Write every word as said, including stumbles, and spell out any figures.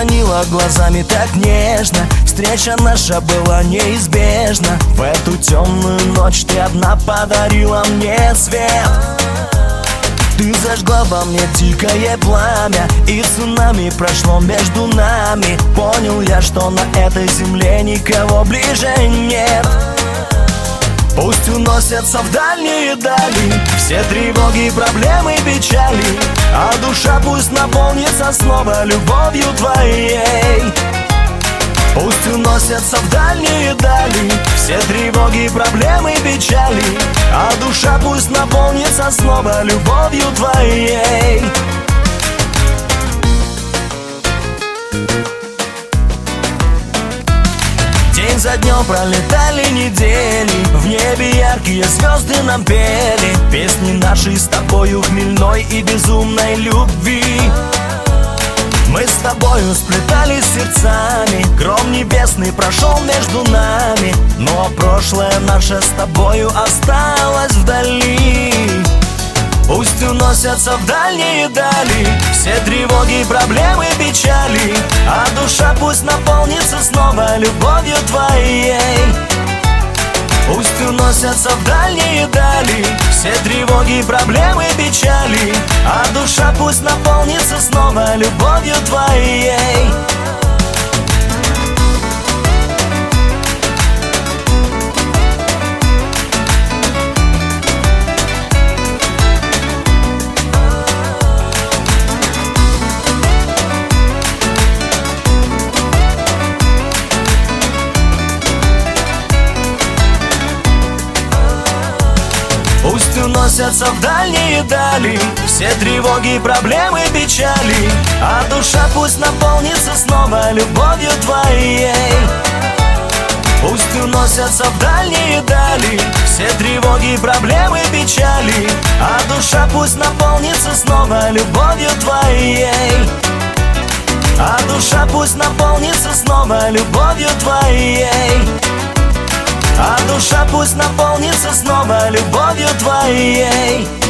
манила глазами так нежно. Встреча наша была неизбежна. В эту темную ночь ты одна подарила мне свет. Ты зажгла во мне дикое пламя, и цунами прошло между нами. Понял я, что на этой земле никого ближе нет. Пусть уносятся в дальние дали все тревоги, проблемы, печали, а душа пусть наполнится снова любовью твоей. Пусть уносятся в дальние дали все тревоги, проблемы, печали, а душа пусть наполнится снова любовью твоей. День за днем пролетали недели, в небе яркие звезды нам пели песни нашей с тобою хмельной и безумной любви. Мы с тобою сплетались сердцами, гром небесный прошел между нами, но прошлое наше с тобою осталось вдали. Пусть уносятся в дальние дали все тревоги, проблемы, печали, а душа пусть наполнится снова любовью твоей. Пусть уносятся в дальние дали все тревоги, проблемы, печали, а душа пусть наполнится снова любовью твоей. Пусть уносятся в дальние дали все тревоги, проблемы, печали, а душа пусть наполнится снова любовью твоей. Пусть уносятся в дальние дали все тревоги, проблемы, печали, а душа пусть наполнится снова любовью твоей. А душа пусть наполнится снова любовью твоей. А душа пусть наполнится снова любовью твоей.